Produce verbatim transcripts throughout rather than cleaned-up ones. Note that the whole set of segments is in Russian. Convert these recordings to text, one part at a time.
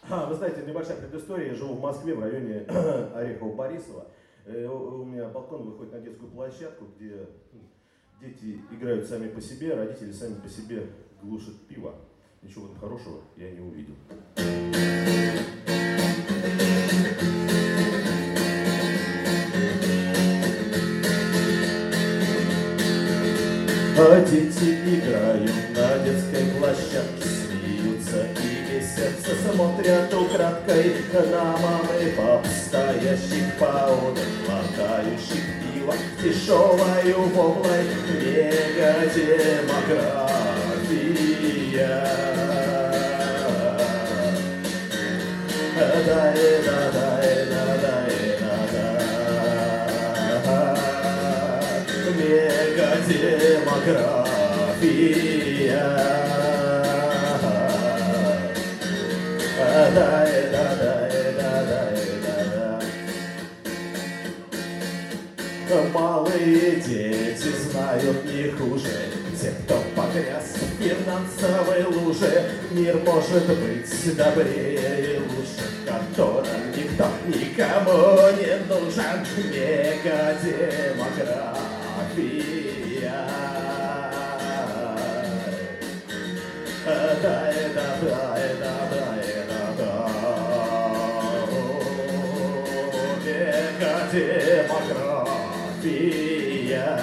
А, вы знаете, небольшая предыстория. Я живу в Москве, в районе Орехово-Борисово. Э, У у меня балкон выходит на детскую площадку, где ну, дети играют сами по себе, родители сами по себе глушат пиво. Ничего в этом хорошего я не увидел. А дети играют на детской площадке, смеются и веселятся, смотрят украдкой на мам и пап, стоящих поодаль, глотающих пиво, дешевою воблой мегадемография. Мегадемография. Малые дети знают не хуже тех, кто погряз в финансовой луже. Мир может быть добрее и лучше, в котором никто никому не нужен. Мегадемография. Мегадемография.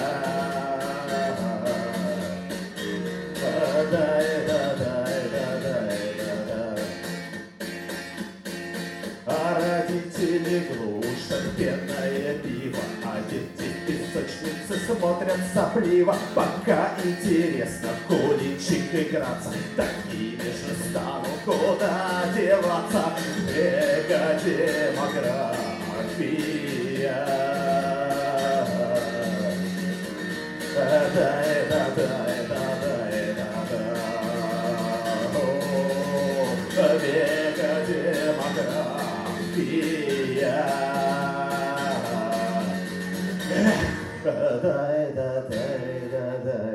А родители глушат пенное пиво, а дети в песочнице смотрят сопливо. Пока интересно в куличик играться, такими же станут куда деваться. Мегадемография. Мегадемография.